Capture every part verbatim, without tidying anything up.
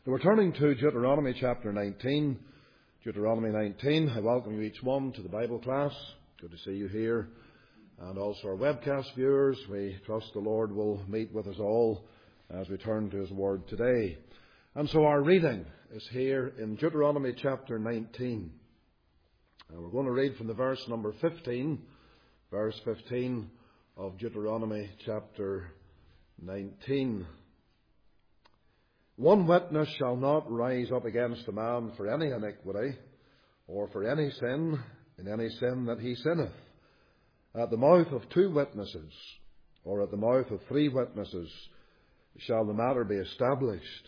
We're turning to Deuteronomy chapter nineteen. Deuteronomy nineteen. I welcome you each one to the Bible class. Good to see you here. And also our webcast viewers. We trust the Lord will meet with us all as we turn to His Word today. And so our reading is here in Deuteronomy chapter nineteen. And we're going to read from the verse number fifteen. Verse fifteen of Deuteronomy chapter nineteen. One witness shall not rise up against a man for any iniquity, or for any sin, in any sin that he sinneth. At the mouth of two witnesses, or at the mouth of three witnesses, shall the matter be established.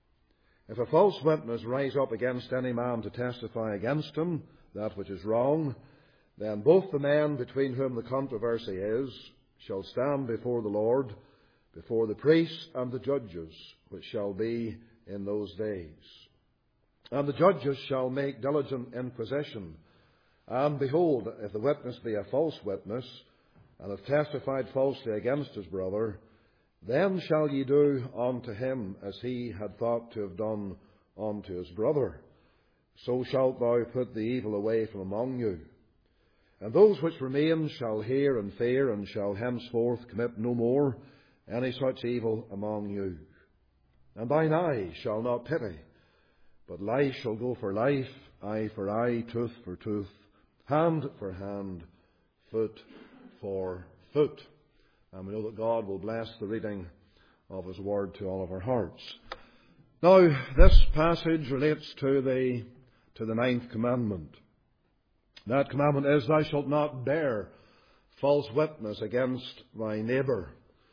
If a false witness rise up against any man to testify against him that which is wrong, then both the men between whom the controversy is shall stand before the Lord, before the priests and the judges, which shall be in those days. And the judges shall make diligent inquisition. And behold, if the witness be a false witness, and have testified falsely against his brother, then shall ye do unto him as he had thought to have done unto his brother. So shalt thou put the evil away from among you. And those which remain shall hear and fear, and shall henceforth commit no more any such evil among you. And thine eye shall not pity, but life shall go for life, eye for eye, tooth for tooth, hand for hand, foot for foot. And we know that God will bless the reading of His Word to all of our hearts. Now, this passage relates to the, to the ninth commandment. That commandment is, thou shalt not bear false witness against thy neighbour.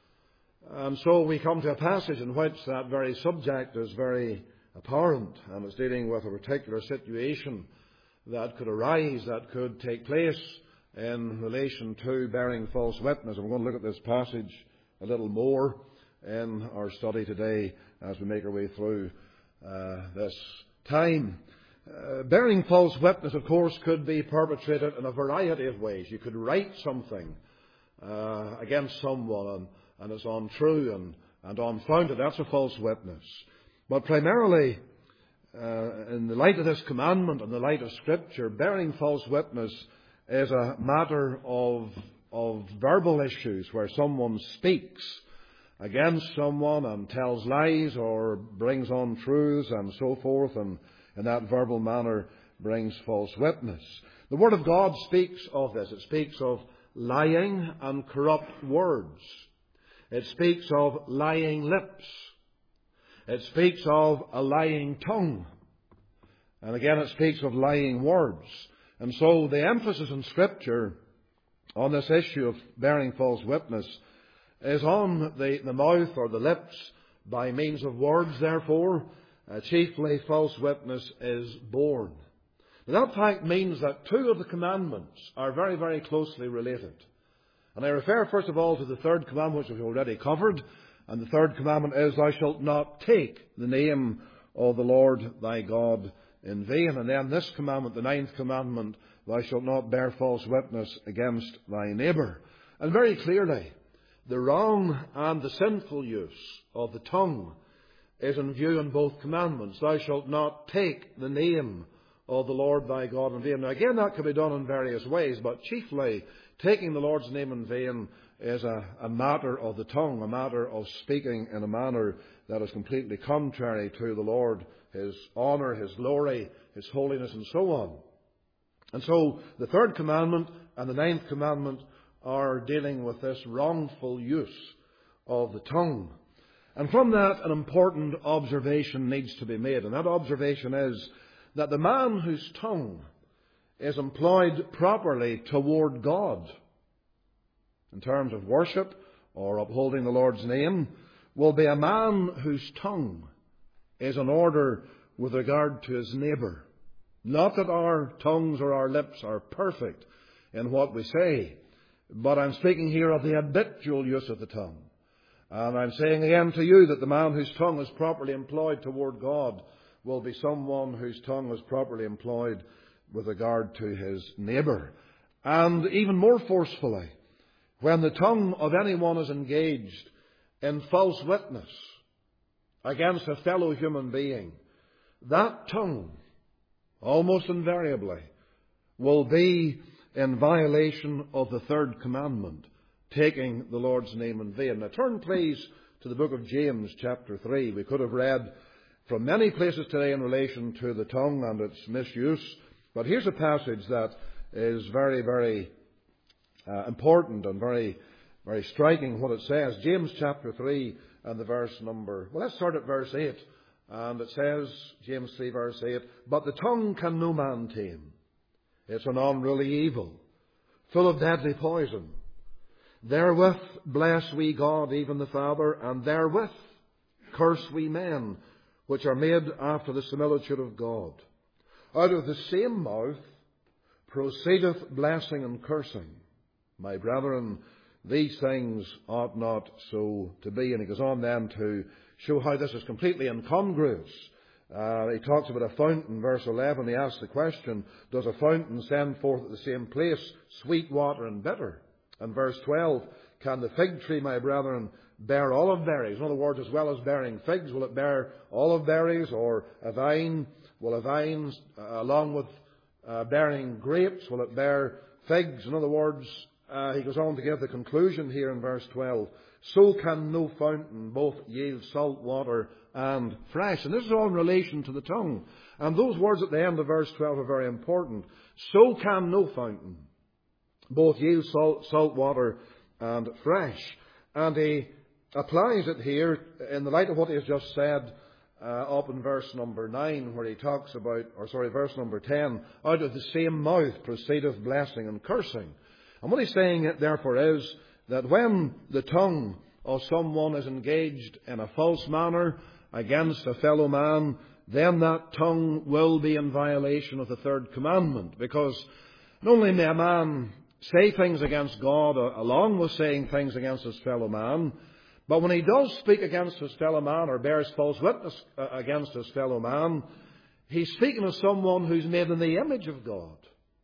And so we come to a passage in which that very subject is very apparent, and it's dealing with a particular situation that could arise, that could take place in relation to bearing false witness. And we're going to look at this passage a little more in our study today as we make our way through uh, this time. Uh, bearing false witness, of course, could be perpetrated in a variety of ways. You could write something uh, against someone and and it's untrue and, and unfounded. That's a false witness. But primarily, uh, in the light of this commandment, in the light of Scripture, bearing false witness is a matter of, of verbal issues where someone speaks against someone and tells lies or brings untruths and so forth, and in that verbal manner brings false witness. The Word of God speaks of this. It speaks of lying and corrupt words. It speaks of lying lips. It speaks of a lying tongue. And again, it speaks of lying words. And so the emphasis in Scripture on this issue of bearing false witness is on the, the mouth or the lips by means of words, therefore. Uh, chiefly, false witness is born. Now, that fact means that two of the commandments are very, very closely related. And I refer first of all to the third commandment, which we've already covered. And the third commandment is, thou shalt not take the name of the Lord thy God in vain. And then this commandment, the ninth commandment, thou shalt not bear false witness against thy neighbour. And very clearly, the wrong and the sinful use of the tongue is in view in both commandments. Thou shalt not take the name of the Lord thy God in vain. Now again, that can be done in various ways, but chiefly taking the Lord's name in vain is a, a matter of the tongue, a matter of speaking in a manner that is completely contrary to the Lord, His honour, His glory, His holiness, and so on. And so the third commandment and the ninth commandment are dealing with this wrongful use of the tongue. And from that, an important observation needs to be made. And that observation is that the man whose tongue is employed properly toward God in terms of worship or upholding the Lord's name will be a man whose tongue is in order with regard to his neighbour. Not that our tongues or our lips are perfect in what we say, but I'm speaking here of the habitual use of the tongue. And I'm saying again to you that the man whose tongue is properly employed toward God will be someone whose tongue is properly employed with regard to his neighbour. And even more forcefully, when the tongue of anyone is engaged in false witness against a fellow human being, that tongue, almost invariably, will be in violation of the third commandment, taking the Lord's name in vain. Now turn please to the book of James chapter three. We could have read from many places today in relation to the tongue and its misuse, but here's a passage that is very, very uh, important and very, very striking what it says. James chapter three and the verse number, well, let's start at verse eight. And it says, James three verse eight, "But the tongue can no man tame. It's an unruly evil, full of deadly poison. Therewith bless we God, even the Father, and therewith curse we men, which are made after the similitude of God. Out of the same mouth proceedeth blessing and cursing. My brethren, these things ought not so to be." And he goes on then to show how this is completely incongruous. Uh, he talks about a fountain, verse eleven. He asks the question, does a fountain send forth at the same place sweet water and bitter? And verse twelve, can the fig tree, my brethren, bear olive berries? In other words, as well as bearing figs, will it bear olive berries? Or a vine, will a vine, uh, along with uh, bearing grapes, will it bear figs? In other words, uh, he goes on to give the conclusion here in verse twelve. So can no fountain both yield salt water and fresh. And this is all in relation to the tongue. And those words at the end of verse twelve are very important. So can no fountain both yield salt, salt water and fresh. And he applies it here in the light of what he has just said uh, up in verse number nine, where he talks about, or sorry, verse number ten, out of the same mouth proceedeth blessing and cursing. And what he's saying therefore is that when the tongue of someone is engaged in a false manner against a fellow man, then that tongue will be in violation of the third commandment. Because not only may a man say things against God along with saying things against his fellow man, but when he does speak against his fellow man or bears false witness against his fellow man, he's speaking of someone who's made in the image of God.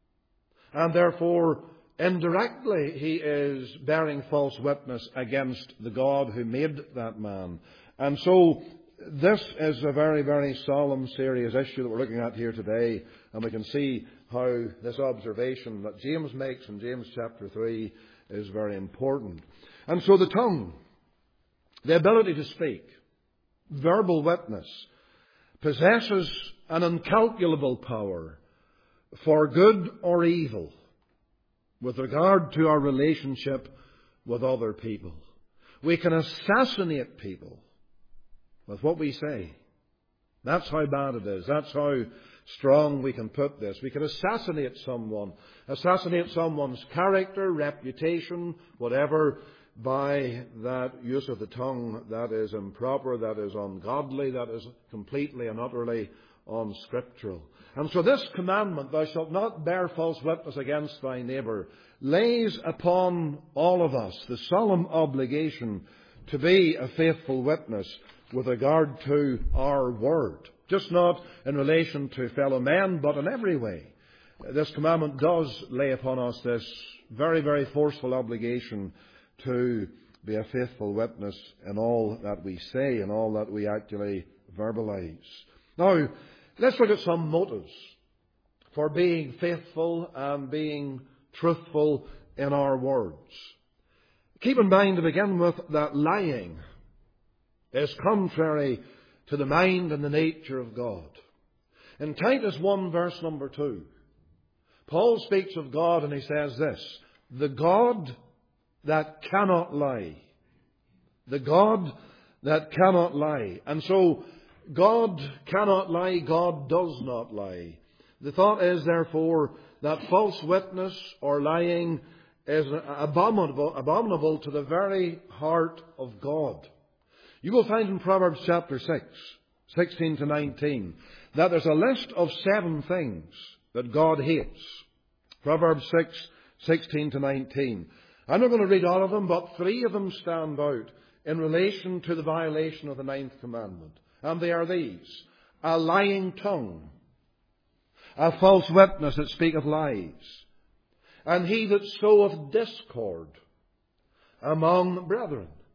And therefore, indirectly, he is bearing false witness against the God who made that man. And so, this is a very, very solemn, serious issue that we're looking at here today. And we can see how this observation that James makes in James chapter three is very important. And so the tongue, the ability to speak, verbal witness, possesses an incalculable power for good or evil with regard to our relationship with other people. We can assassinate people with what we say. That's how bad it is. That's how strong we can put this. We can assassinate someone, assassinate someone's character, reputation, whatever, by that use of the tongue that is improper, that is ungodly, that is completely and utterly unscriptural. And so this commandment, thou shalt not bear false witness against thy neighbour, lays upon all of us the solemn obligation to be a faithful witness with regard to our word. Just not in relation to fellow men, but in every way. This commandment does lay upon us this very, very forceful obligation to be a faithful witness in all that we say and all that we actually verbalize. Now, let's look at some motives for being faithful and being truthful in our words. Keep in mind to begin with that lying is contrary to the mind and the nature of God. In Titus one verse number two, Paul speaks of God and he says this, the God that cannot lie. The God that cannot lie. And so, God cannot lie, God does not lie. The thought is, therefore, that false witness or lying is abominable, abominable to the very heart of God. You will find in Proverbs chapter six, sixteen to nineteen, that there's a list of seven things that God hates. Proverbs six, sixteen to nineteen. I'm not going to read all of them, but three of them stand out in relation to the violation of the ninth commandment. And they are these: a lying tongue, a false witness that speaketh lies, and he that soweth discord among brethren.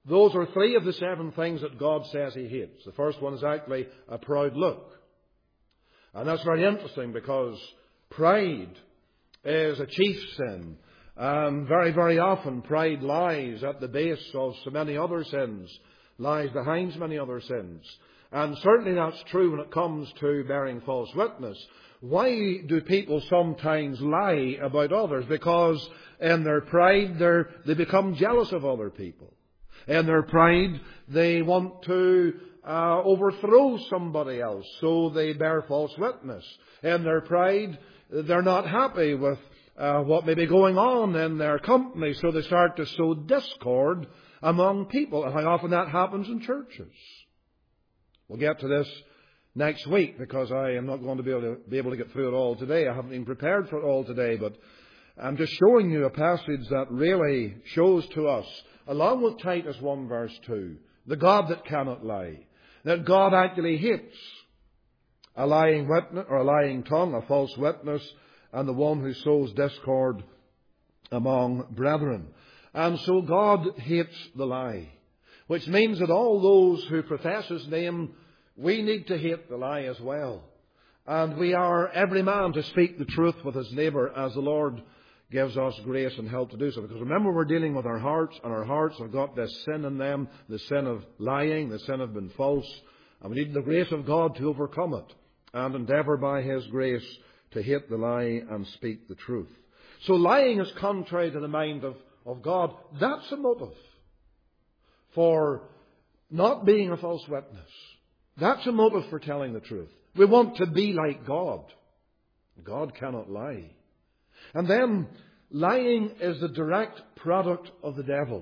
Those are three of the seven things that God says He hates. The first one is actually a proud look. And that's very interesting because pride is a chief sin. And very, very often pride lies at the base of so many other sins, lies behind so many other sins. And certainly that's true when it comes to bearing false witness. Why do people sometimes lie about others? Because in their pride they're, they become jealous of other people. In their pride they want to uh, overthrow somebody else, so they bear false witness. In their pride they're not happy with uh, what may be going on in their company, so they start to sow discord among people. And how often that happens in churches. We'll get to this next week because I am not going to be able to, be able to get through it all today. I haven't been prepared for it all today, but I'm just showing you a passage that really shows to us, along with Titus one verse two, the God that cannot lie, that God actually hates a lying witness or a lying tongue, a false witness, and the one who sows discord among brethren. And so God hates the lie, which means that all those who profess His name, we need to hate the lie as well. And we are every man to speak the truth with his neighbour as the Lord gives us grace and help to do so. Because remember, we're dealing with our hearts, and our hearts have got this sin in them, the sin of lying, the sin of being false. And we need the grace of God to overcome it and endeavour by His grace to hate the lie and speak the truth. So lying is contrary to the mind of, of God. That's a motive for not being a false witness. That's a motive for telling the truth. We want to be like God. God cannot lie. And then, lying is the direct product of the devil.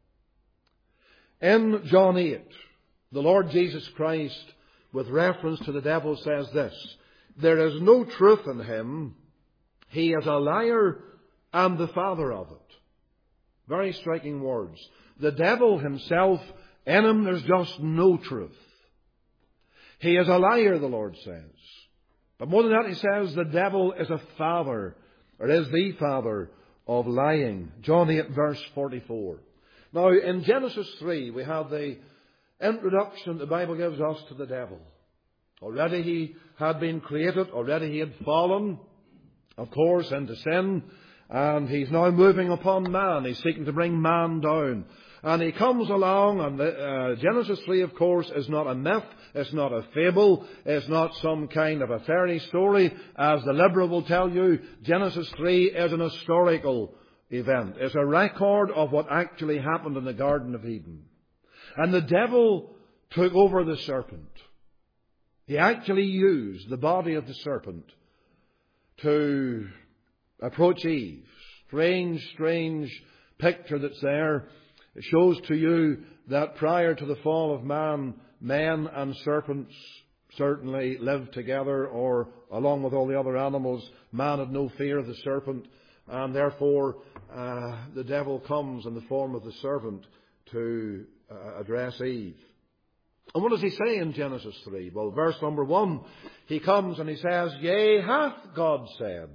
In John eight, the Lord Jesus Christ, with reference to the devil, says this: there is no truth in him. He is a liar and the father of it. Very striking words. The devil himself, in him there's just no truth. He is a liar, the Lord says. But more than that, He says the devil is a father, or is the father of lying. John eight verse forty-four. Now, in Genesis three, we have the introduction the Bible gives us to the devil. Already he had been created. Already he had fallen, of course, into sin. And he's now moving upon man. He's seeking to bring man down. And he comes along, and uh, Genesis three, of course, is not a myth. It's not a fable. It's not some kind of a fairy story. As the liberal will tell you, Genesis three is an historical event. It's a record of what actually happened in the Garden of Eden. And the devil took over the serpent. He actually used the body of the serpent to approach Eve. Strange, strange picture that's there. It shows to you that prior to the fall of man, men and serpents certainly lived together, or along with all the other animals, man had no fear of the serpent, and therefore uh, the devil comes in the form of the serpent to uh, address Eve. And what does he say in Genesis three? Well, verse number one, he comes and he says, "Yea, hath God said,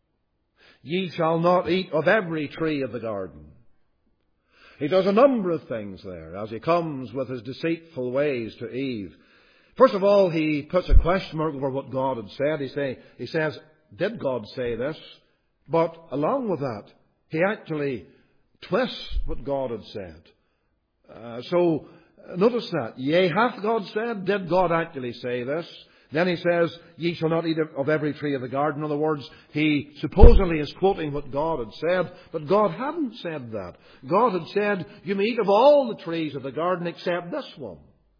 ye shall not eat of every tree of the garden." He does a number of things there as he comes with his deceitful ways to Eve. First of all, he puts a question mark over what God had said. He, say, he says, did God say this? But along with that, he actually twists what God had said. Uh, so notice that. Yea, hath God said? Did God actually say this? Then he says, ye shall not eat of every tree of the garden. In other words, he supposedly is quoting what God had said, but God hadn't said that. God had said, you may eat of all the trees of the garden except this one.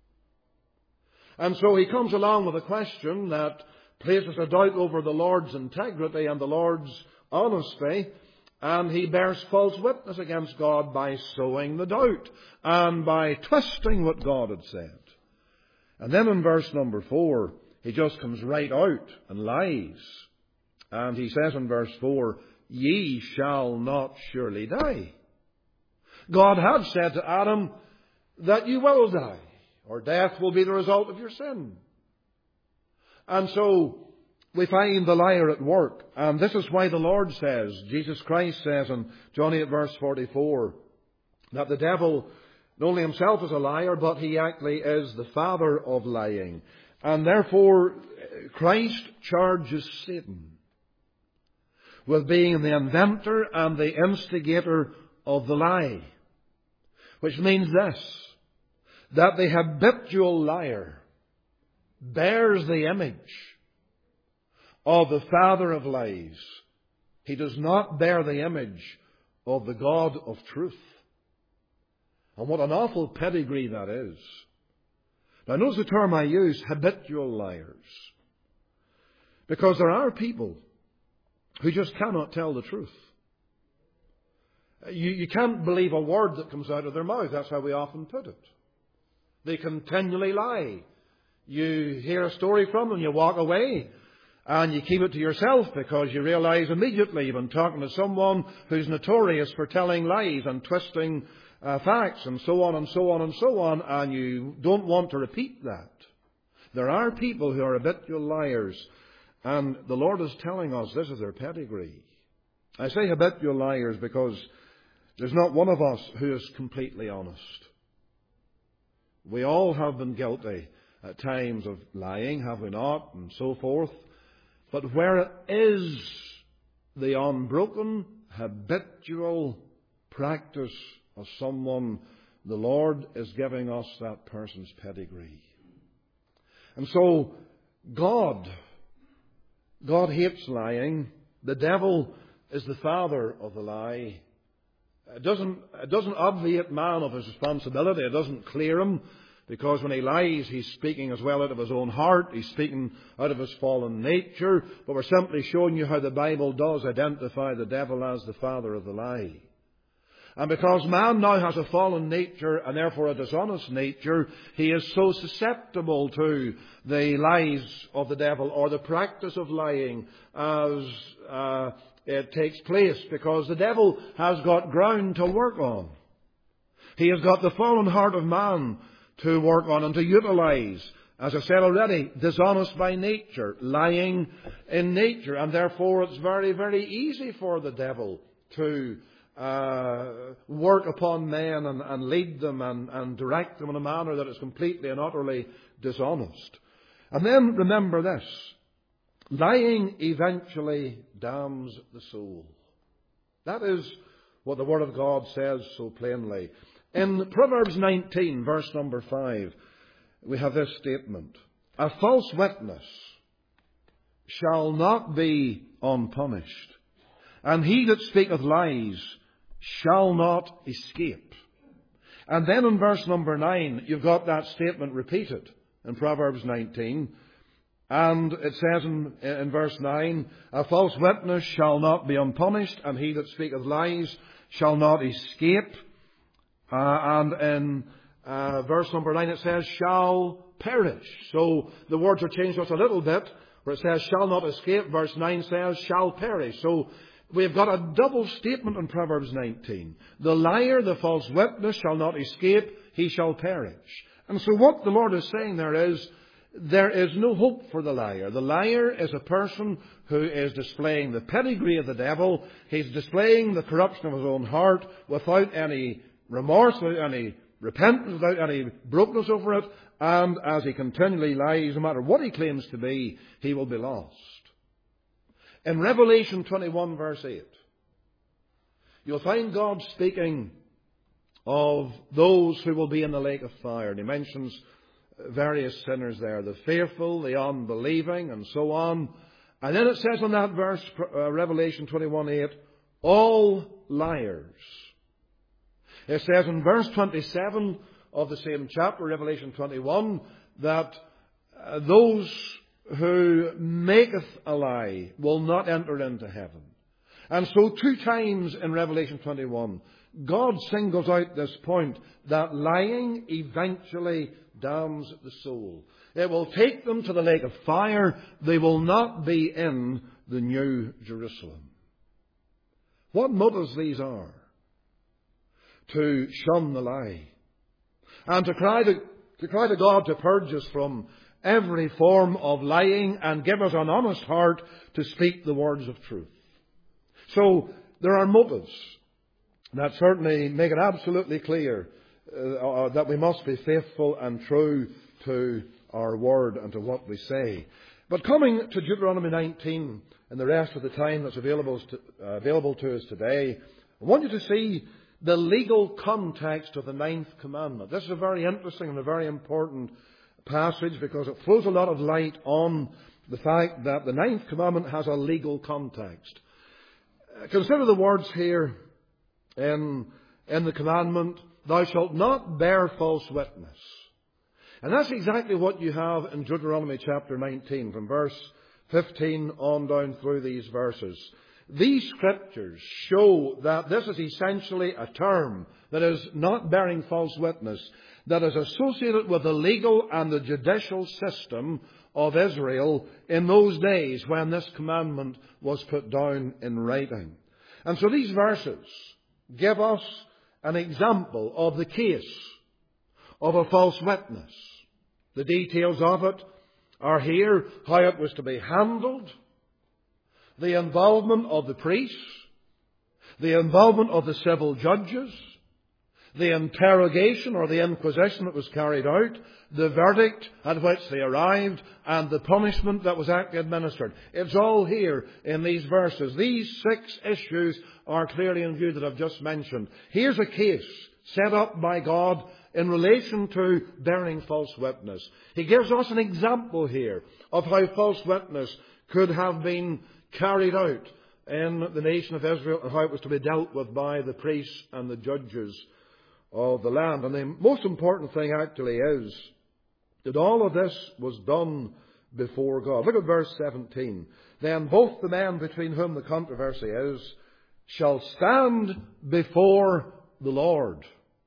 And so he comes along with a question that places a doubt over the Lord's integrity and the Lord's honesty, and he bears false witness against God by sowing the doubt and by twisting what God had said. And then in verse number four, he just comes right out and lies. And he says in verse four, ye shall not surely die. God had said to Adam that you will die, or death will be the result of your sin. And so we find the liar at work. And this is why the Lord says, Jesus Christ says in John eight verse forty-four, that the devil Not only himself is a liar, but he actually is the father of lying. And therefore, Christ charges Satan with being the inventor and the instigator of the lie. Which means this, that the habitual liar bears the image of the father of lies. He does not bear the image of the God of truth. And what an awful pedigree that is. Now notice the term I use, habitual liars. Because there are people who just cannot tell the truth. You, you can't believe a word that comes out of their mouth. That's how we often put it. They continually lie. You hear a story from them, you walk away, and you keep it to yourself because you realize immediately you've been talking to someone who's notorious for telling lies and twisting uh, facts and so on and so on and so on, and you don't want to repeat that. There are people who are habitual liars, and the Lord is telling us this is their pedigree. I say habitual liars because there's not one of us who is completely honest. We all have been guilty at times of lying, have we not, and so forth. But where it is the unbroken, habitual practice of someone, the Lord is giving us that person's pedigree. And so, God, God hates lying. The devil is the father of the lie. It doesn't, it doesn't obviate man of his responsibility. It doesn't clear him. Because when he lies, he's speaking as well out of his own heart. He's speaking out of his fallen nature. But we're simply showing you how the Bible does identify the devil as the father of the lie. And because man now has a fallen nature and therefore a dishonest nature, he is so susceptible to the lies of the devil or the practice of lying as uh, it takes place. Because the devil has got ground to work on. He has got the fallen heart of man to work on and to utilize. As I said already, dishonest by nature, lying in nature. And therefore it's very, very easy for the devil to uh, work upon men and, and lead them and, and direct them in a manner that is completely and utterly dishonest. And then remember this, lying eventually damns the soul. That is what the Word of God says so plainly. In Proverbs nineteen, verse number five, we have this statement. A false witness shall not be unpunished, and he that speaketh lies shall not escape. And then in verse number nine, you've got that statement repeated in Proverbs nineteen. And it says in, in verse nine, a false witness shall not be unpunished, and he that speaketh lies shall not escape. Uh, and in uh, verse number nine it says, shall perish. So the words are changed just a little bit, where it says, shall not escape. Verse nine says, shall perish. So we've got a double statement in Proverbs nineteen. The liar, the false witness, shall not escape, he shall perish. And so what the Lord is saying there is, there is no hope for the liar. The liar is a person who is displaying the pedigree of the devil. He's displaying the corruption of his own heart without any remorse, without any repentance, without any brokenness over it. And as he continually lies, no matter what he claims to be, he will be lost. In Revelation twenty-one, verse eight, you'll find God speaking of those who will be in the lake of fire. And he mentions various sinners there, the fearful, the unbelieving, and so on. And then it says in that verse, uh, Revelation twenty-one eight, all liars. It says in verse twenty-seven of the same chapter, Revelation twenty-one, that uh, those who maketh a lie will not enter into heaven. And so two times in Revelation twenty-one, God singles out this point that lying eventually damns the soul. It will take them to the lake of fire. They will not be in the New Jerusalem. What motives these are? To shun the lie. And to cry to, to cry to God to purge us from every form of lying and give us an honest heart to speak the words of truth. So there are motives that certainly make it absolutely clear uh, that we must be faithful and true to our word and to what we say. But coming to Deuteronomy nineteen and the rest of the time that's available to, uh, available to us today, I want you to see the legal context of the ninth commandment. This is a very interesting and a very important passage because it throws a lot of light on the fact that the ninth commandment has a legal context. Uh, consider the words here in, in the commandment, thou shalt not bear false witness. And that's exactly what you have in Deuteronomy chapter nineteen, from verse fifteen on down through these verses. These scriptures show that this is essentially a term that is not bearing false witness, that is associated with the legal and the judicial system of Israel in those days when this commandment was put down in writing. And so these verses give us an example of the case of a false witness. The details of it are here, how it was to be handled, the involvement of the priests, the involvement of the civil judges, the interrogation or the inquisition that was carried out, the verdict at which they arrived, and the punishment that was actually administered. It's all here in these verses. These six issues are clearly in view that I've just mentioned. Here's a case set up by God in relation to bearing false witness. He gives us an example here of how false witness could have been carried out in the nation of Israel and how it was to be dealt with by the priests and the judges of the land. And the most important thing actually is that all of this was done before God. Look at verse seventeen. Then both the men between whom the controversy is shall stand before the Lord.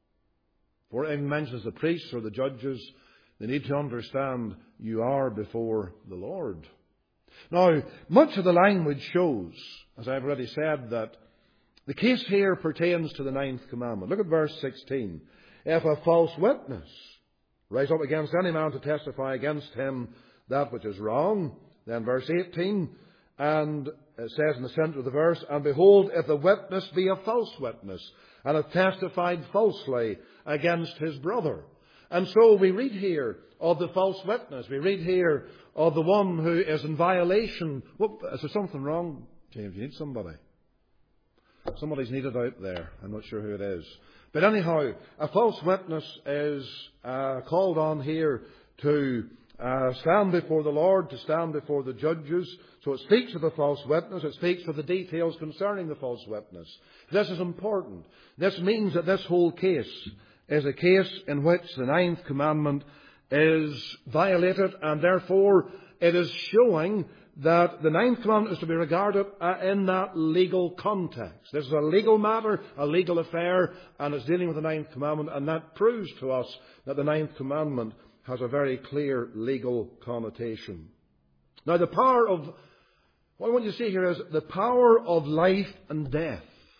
For it mentions the priests or the judges, they need to understand you are before the Lord. Now, much of the language shows, as I've already said, that the case here pertains to the ninth commandment. Look at verse sixteen. If a false witness rise up against any man to testify against him that which is wrong, then verse eighteen, and it says in the centre of the verse, and behold, if the witness be a false witness, and have testified falsely against his brother. And so we read here of the false witness. We read here of the one who is in violation. Whoop, is there something wrong, James? You need somebody. Somebody's needed out there. I'm not sure who it is. But anyhow, a false witness is uh, called on here to uh, stand before the Lord, to stand before the judges. So it speaks of the false witness. It speaks of the details concerning the false witness. This is important. This means that this whole case is a case in which the ninth commandment is violated, and therefore it is showing that the ninth commandment is to be regarded in that legal context. This is a legal matter, a legal affair, and it's dealing with the ninth commandment, and that proves to us that the ninth commandment has a very clear legal connotation. Now, the power of, what I want you to see here is the power of life and death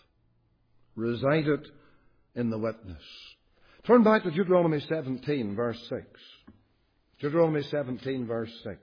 resided in the witness. Turn back to Deuteronomy seventeen, verse six. Deuteronomy seventeen, verse six.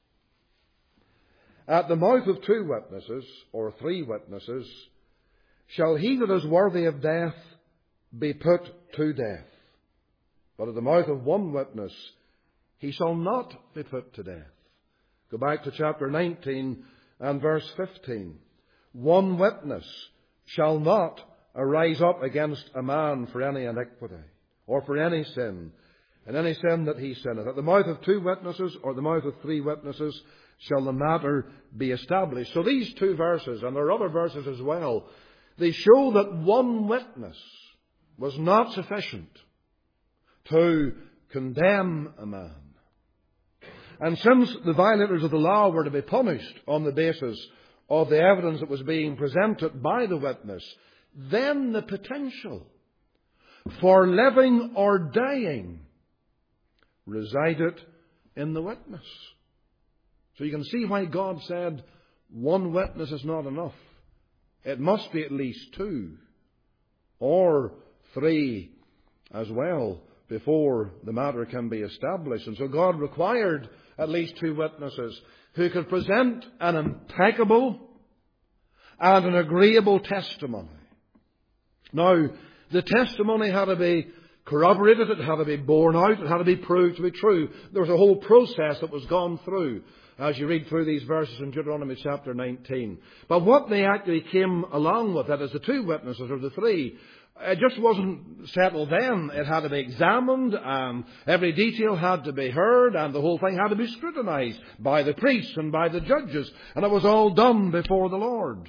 At the mouth of two witnesses, or three witnesses, shall he that is worthy of death be put to death. But at the mouth of one witness he shall not be put to death. Go back to chapter nineteen and verse fifteen. One witness shall not arise up against a man for any iniquity, or for any sin, and any sin that he sinneth. At the mouth of two witnesses, or the mouth of three witnesses, shall the matter be established. So these two verses, and there are other verses as well, they show that one witness was not sufficient to condemn a man. And since the violators of the law were to be punished on the basis of the evidence that was being presented by the witness, then the potential for living or dying resided in the witness. So you can see why God said one witness is not enough. It must be at least two or three as well before the matter can be established. And so God required at least two witnesses who could present an impeccable and an agreeable testimony. Now, the testimony had to be corroborated, it had to be borne out, it had to be proved to be true. There was a whole process that was gone through as you read through these verses in Deuteronomy chapter nineteen. But what they actually came along with, that is the two witnesses or the three, it just wasn't settled then. It had to be examined, and every detail had to be heard, and the whole thing had to be scrutinized by the priests and by the judges, and it was all done before the Lord.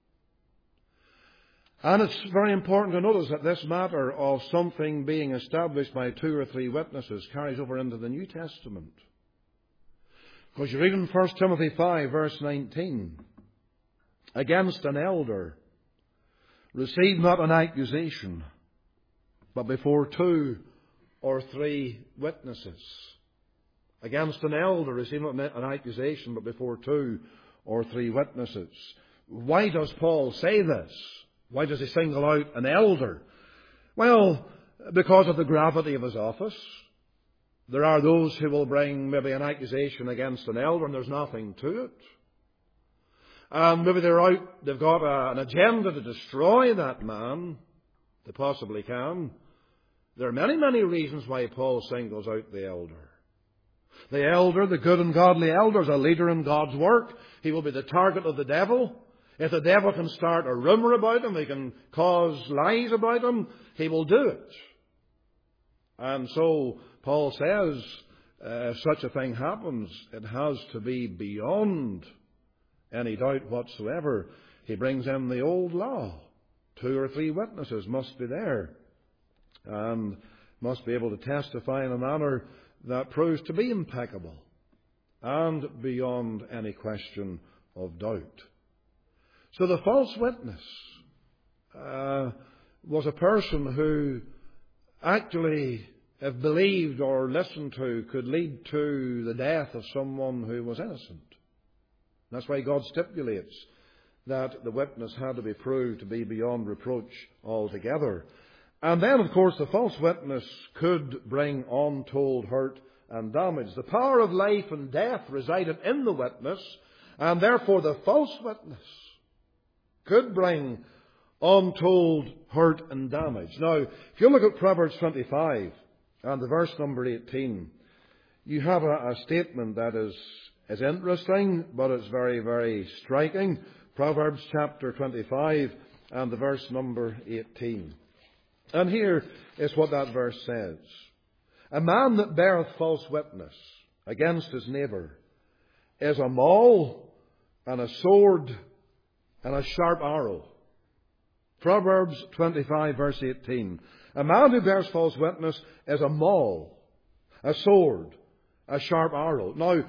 And it's very important to notice that this matter of something being established by two or three witnesses carries over into the New Testament. Because you read in First Timothy five, verse nineteen, against an elder, receive not an accusation, but before two or three witnesses. Against an elder, receive not an accusation, but before two or three witnesses. Why does Paul say this? Why does he single out an elder? Well, because of the gravity of his office. There are those who will bring maybe an accusation against an elder and there's nothing to it. And maybe they're out, they've got a, an agenda to destroy that man. They possibly can. There are many, many reasons why Paul singles out the elder. The elder, the good and godly elder, is a leader in God's work. He will be the target of the devil. If the devil can start a rumour about him, he can cause lies about him, he will do it. And so Paul says, uh, if such a thing happens, it has to be beyond any doubt whatsoever. He brings in the old law. Two or three witnesses must be there and must be able to testify in a manner that proves to be impeccable and beyond any question of doubt. So the false witness uh, was a person who actually, if believed or listened to, could lead to the death of someone who was innocent. That's why God stipulates that the witness had to be proved to be beyond reproach altogether. And then, of course, the false witness could bring untold hurt and damage. The power of life and death resided in the witness, and therefore the false witness could bring untold hurt and damage. Now, if you look at Proverbs twenty-five and the verse number eighteen, you have a, a statement that is, is interesting, but it's very, very striking. Proverbs chapter twenty-five and the verse number eighteen. And here is what that verse says. A man that beareth false witness against his neighbour is a maul and a sword and a sharp arrow. Proverbs twenty-five verse eighteen. A man who bears false witness is a maul, a sword, a sharp arrow. Now,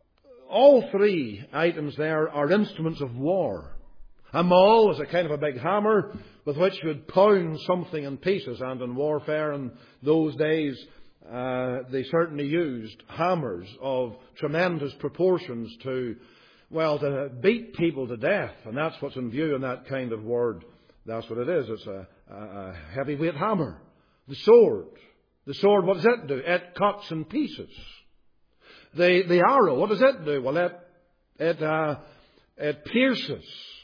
all three items there are instruments of war. A maul is a kind of a big hammer with which you would pound something in pieces. And in warfare in those days, uh, they certainly used hammers of tremendous proportions to, well, to beat people to death. And that's what's in view in that kind of word. That's what it is. It's a, a heavyweight hammer. The sword. The sword, what does it do? It cuts in pieces. The, the arrow, what does it do? Well, it, it, uh, it pierces.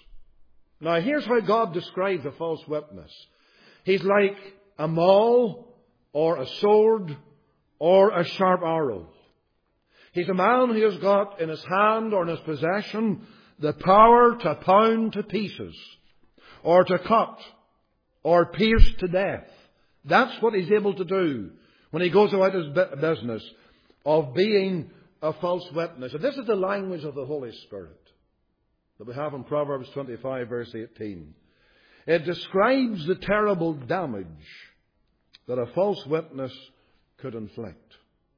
Now, here's how God describes a false witness. He's like a maul or a sword or a sharp arrow. He's a man who has got in his hand or in his possession the power to pound to pieces or to cut or pierce to death. That's what he's able to do when he goes about his business of being a false witness. And this is the language of the Holy Spirit that we have in Proverbs twenty-five verse eighteen. It describes the terrible damage that a false witness could inflict.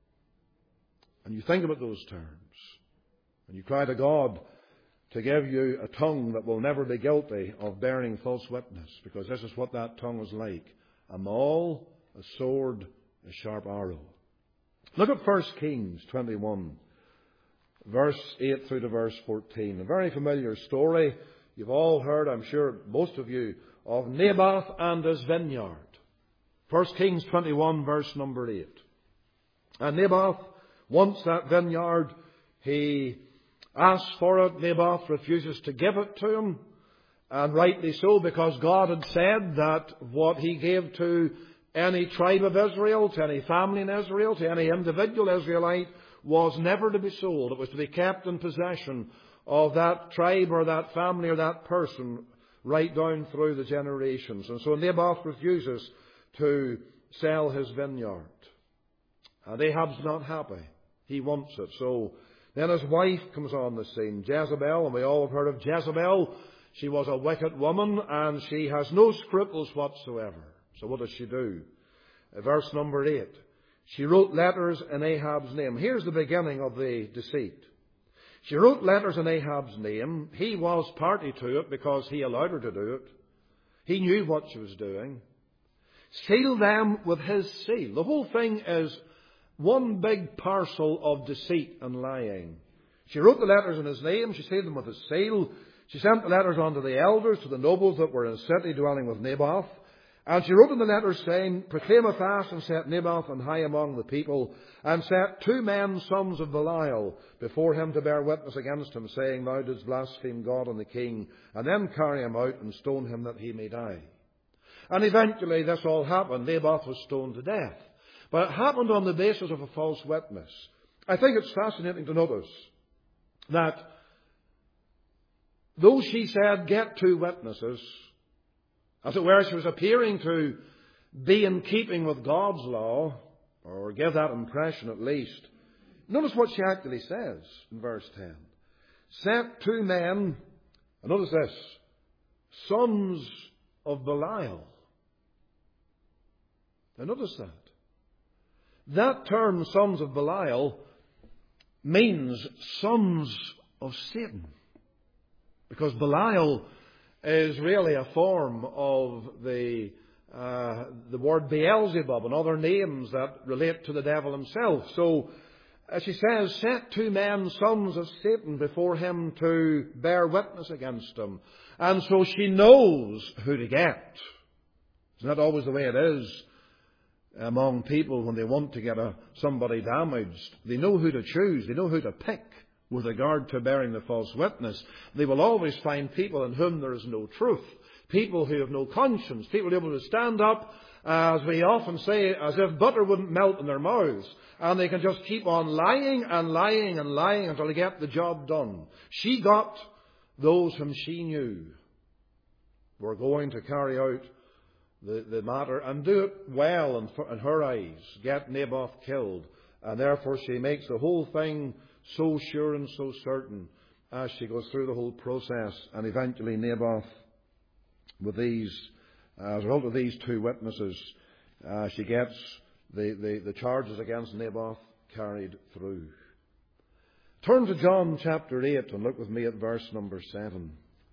And you think about those terms, and you cry to God to give you a tongue that will never be guilty of bearing false witness, because this is what that tongue is like. A maul, a sword, a sharp arrow. Look at First Kings twenty-one, verse eight through to verse fourteen. A very familiar story. You've all heard, I'm sure, most of you, of Naboth and his vineyard. First Kings twenty-one, verse number eight. And Naboth wants that vineyard. He asks for it. Naboth refuses to give it to him. And rightly so, because God had said that what he gave to any tribe of Israel, to any family in Israel, to any individual Israelite, was never to be sold. It was to be kept in possession of that tribe or that family or that person right down through the generations. And so Naboth refuses to sell his vineyard. And Ahab's not happy. He wants it. So then his wife comes on the scene, Jezebel, and we all have heard of Jezebel. She was a wicked woman, and she has no scruples whatsoever. So what does she do? Verse number eight. She wrote letters in Ahab's name. Here's the beginning of the deceit. She wrote letters in Ahab's name. He was party to it because he allowed her to do it. He knew what she was doing. Sealed them with his seal. The whole thing is one big parcel of deceit and lying. She wrote the letters in his name. She sealed them with his seal. She sent the letters on to the elders, to the nobles that were in the city dwelling with Naboth. And she wrote in the letters saying, proclaim a fast and set Naboth on high among the people, and set two men, sons of Belial, before him to bear witness against him, saying, thou didst blaspheme God and the king, and then carry him out and stone him that he may die. And eventually this all happened. Naboth was stoned to death. But it happened on the basis of a false witness. I think it's fascinating to notice that though she said, get two witnesses, as it were, she was appearing to be in keeping with God's law, or give that impression at least. Notice what she actually says in verse ten. Set two men, and notice this, sons of Belial. Now notice that. That term, sons of Belial, means sons of Satan. Because Belial is really a form of the uh, the word Beelzebub and other names that relate to the devil himself. So, as she says, set two men, sons of Satan, before him to bear witness against him. And so she knows who to get. Isn't that always the way it is among people when they want to get a, somebody damaged? They know who to choose. They know who to pick. With regard to bearing the false witness, they will always find people in whom there is no truth, people who have no conscience, people able to stand up, as we often say, as if butter wouldn't melt in their mouths, and they can just keep on lying and lying and lying until they get the job done. She got those whom she knew were going to carry out the, the matter and do it well in, in her eyes, get Naboth killed, and therefore she makes the whole thing so sure and so certain as she goes through the whole process. And eventually Naboth, with these, as a result of these two witnesses, uh, she gets the, the, the charges against Naboth carried through. Turn to John chapter eight and look with me at verse number seven.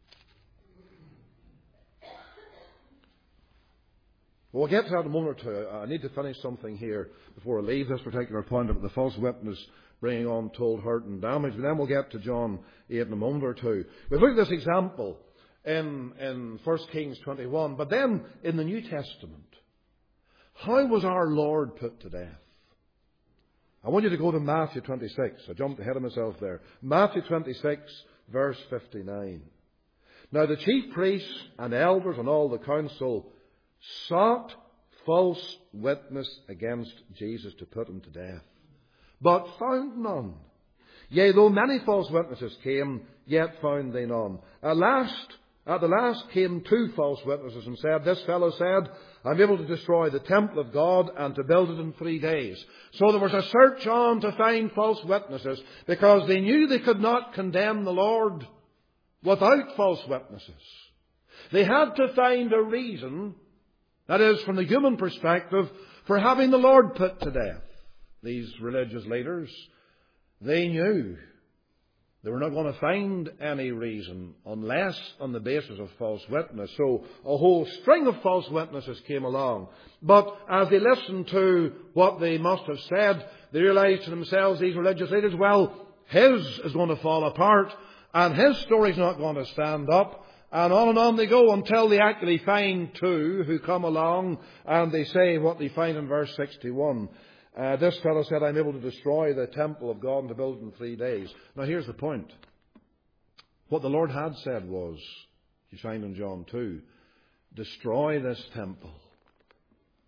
We'll get to that in a moment or two. I need to finish something here before I leave this particular point about the false witness bringing on told hurt and damage. But then we'll get to John eight in a moment or two. We've looked at this example in, in First Kings twenty-one. But then in the New Testament, how was our Lord put to death? I want you to go to Matthew twenty-six. I jumped ahead of myself there. Matthew twenty-six, verse fifty-nine. Now the chief priests and elders and all the council sought false witness against Jesus to put him to death, but found none. Yea, though many false witnesses came, yet found they none. At last, at the last came two false witnesses and said, this fellow said, I'm able to destroy the temple of God and to build it in three days. So there was a search on to find false witnesses, because they knew they could not condemn the Lord without false witnesses. They had to find a reason, that is, from the human perspective, for having the Lord put to death. These religious leaders, they knew they were not going to find any reason unless on the basis of false witness. So a whole string of false witnesses came along. But as they listened to what they must have said, they realized to themselves, these religious leaders, well, his is going to fall apart and his story's not going to stand up. And on and on they go until they actually find two who come along and they say what they find in verse sixty-one. Uh, this fellow said, I'm able to destroy the temple of God and to build it in three days. Now here's the point. What the Lord had said was, you find in John two, destroy this temple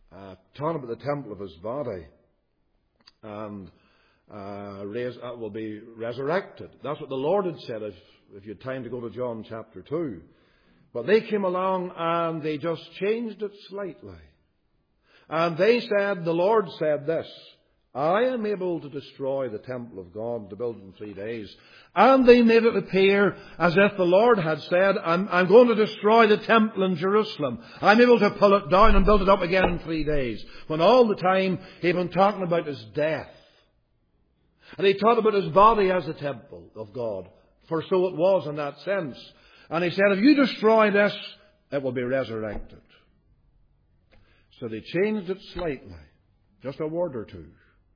uh, talking about the temple of his body, and uh, raise, uh, will be resurrected. That's what the Lord had said, if, if you had time to go to John chapter two. But they came along and they just changed it slightly. And they said, the Lord said this, I am able to destroy the temple of God, to build it in three days. And they made it appear as if the Lord had said, I'm, I'm going to destroy the temple in Jerusalem. I'm able to pull it down and build it up again in three days. When all the time he'd been talking about his death. And he talked about his body as the temple of God. For so it was in that sense. And he said, if you destroy this, it will be resurrected. So they changed it slightly. Just a word or two.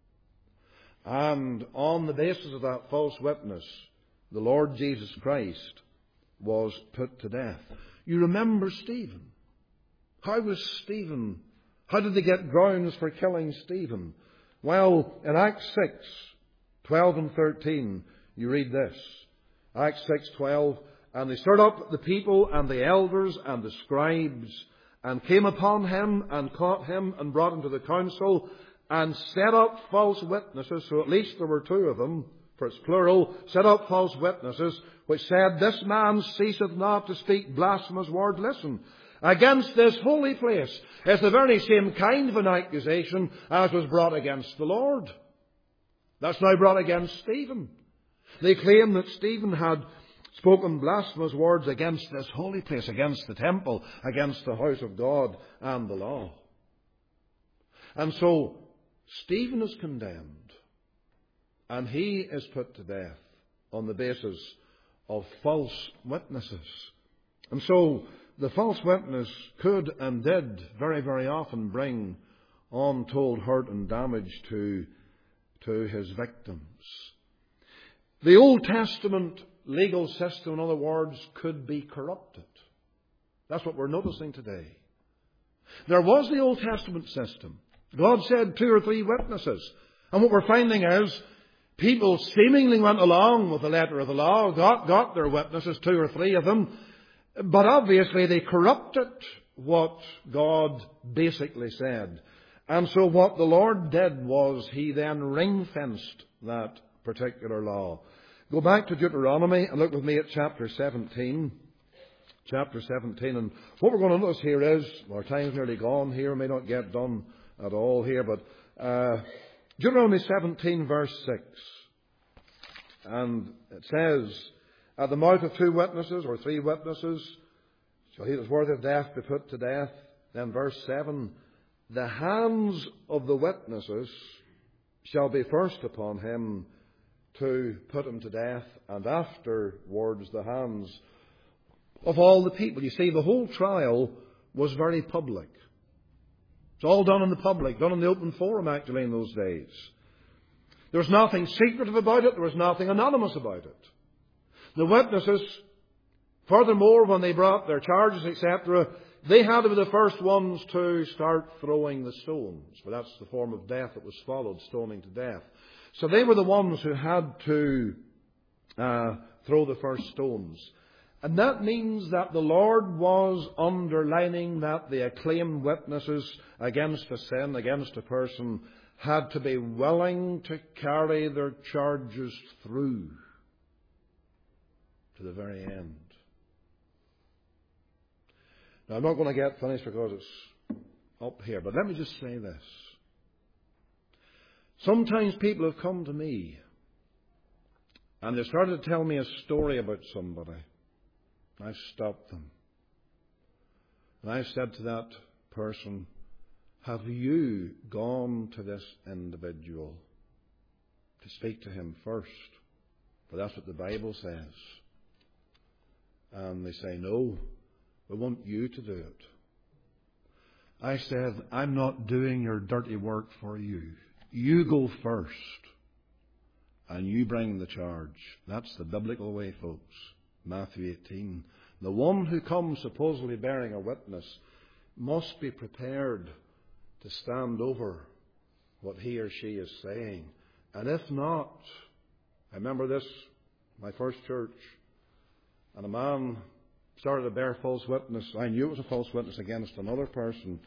And on the basis of that false witness, the Lord Jesus Christ was put to death. You remember Stephen. How was Stephen? How did they get grounds for killing Stephen? Well, in Acts six, twelve and thirteen, you read this. Acts six, twelve, and they stirred up the people and the elders and the scribes, and came upon him and caught him and brought him to the council, and set up false witnesses, so at least there were two of them, for it's plural, set up false witnesses, which said, this man ceaseth not to speak blasphemous words. Listen, against this holy place. It's the very same kind of an accusation as was brought against the Lord. That's now brought against Stephen. They claim that Stephen had spoken blasphemous words against this holy place, against the temple, against the house of God and the law. And so, Stephen is condemned, and he is put to death on the basis of false witnesses. And so, the false witness could and did very, very often bring untold hurt and damage to, to his victims. The Old Testament legal system, in other words, could be corrupted. That's what we're noticing today. There was the Old Testament system. God said two or three witnesses. And what we're finding is people seemingly went along with the letter of the law, got, got their witnesses, two or three of them, but obviously they corrupted what God basically said. And so what the Lord did was he then ring-fenced that particular law. Go back to Deuteronomy and look with me at chapter seventeen. Chapter seventeen. And what we're going to notice here is, our time's nearly gone here, may not get done at all here, but uh, Deuteronomy seventeen verse six. And it says, at the mouth of two witnesses or three witnesses shall he that is worthy of death be put to death. Then verse seven, the hands of the witnesses shall be first upon him to put him to death, and afterwards the hands of all the people. You see, the whole trial was very public. It's all done in the public, done in the open forum actually in those days. There was nothing secretive about it. There was nothing anonymous about it. The witnesses, furthermore, when they brought their charges, et cetera, they had to be the first ones to start throwing the stones. For that's the form of death that was followed, stoning to death. So they were the ones who had to uh, throw the first stones. And that means that the Lord was underlining that the acclaimed witnesses against a sin, against a person, had to be willing to carry their charges through to the very end. Now, I'm not going to get finished because it's up here, but let me just say this. Sometimes people have come to me and they started to tell me a story about somebody. I've stopped them. And I've said to that person, have you gone to this individual to speak to him first? For that's what the Bible says. And they say, no, we want you to do it. I said, I'm not doing your dirty work for you. You go first and you bring the charge. That's the biblical way, folks. Matthew eighteen. The one who comes supposedly bearing a witness must be prepared to stand over what he or she is saying. And if not, I remember this, my first church, and a man started to bear false witness. I knew it was a false witness against another person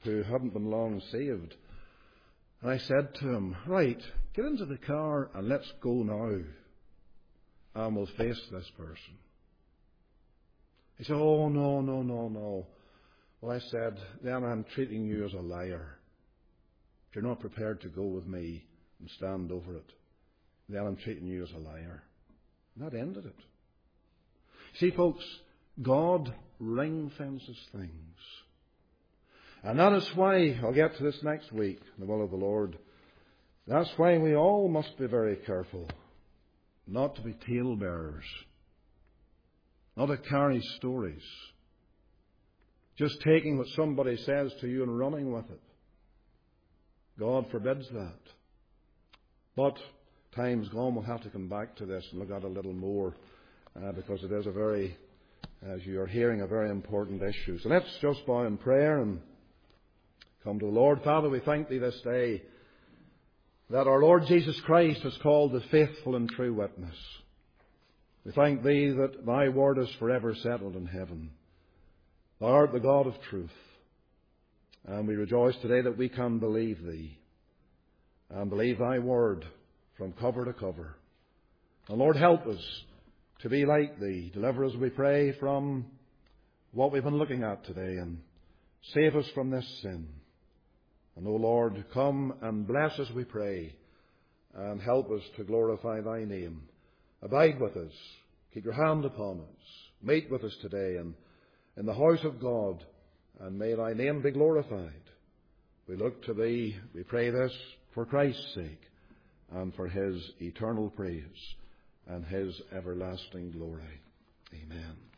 who hadn't been long saved. And I said to him, right, get into the car and let's go now. And we'll face this person. He said, oh, no, no, no, no. Well, I said, then I'm treating you as a liar. If you're not prepared to go with me and stand over it, then I'm treating you as a liar. And that ended it. See, folks, God ring fences things. And that is why, I'll get to this next week, the will of the Lord, that's why we all must be very careful not to be talebearers, not to carry stories, just taking what somebody says to you and running with it. God forbids that. But time's gone, we'll have to come back to this and look at it a little more, uh, because it is a very, as you are hearing, a very important issue. So let's just bow in prayer and come to the Lord. Father, we thank Thee this day that our Lord Jesus Christ has called the faithful and true witness. We thank Thee that Thy word is forever settled in heaven. Thou art the God of truth. And we rejoice today that we can believe Thee and believe Thy word from cover to cover. And Lord, help us to be like Thee. Deliver us, we pray, from what we've been looking at today, and save us from this sin. And, O Lord, come and bless us, we pray, and help us to glorify Thy name. Abide with us. Keep your hand upon us. Meet with us today and in the house of God, and may Thy name be glorified. We look to Thee. We pray this for Christ's sake and for His eternal praise and His everlasting glory. Amen.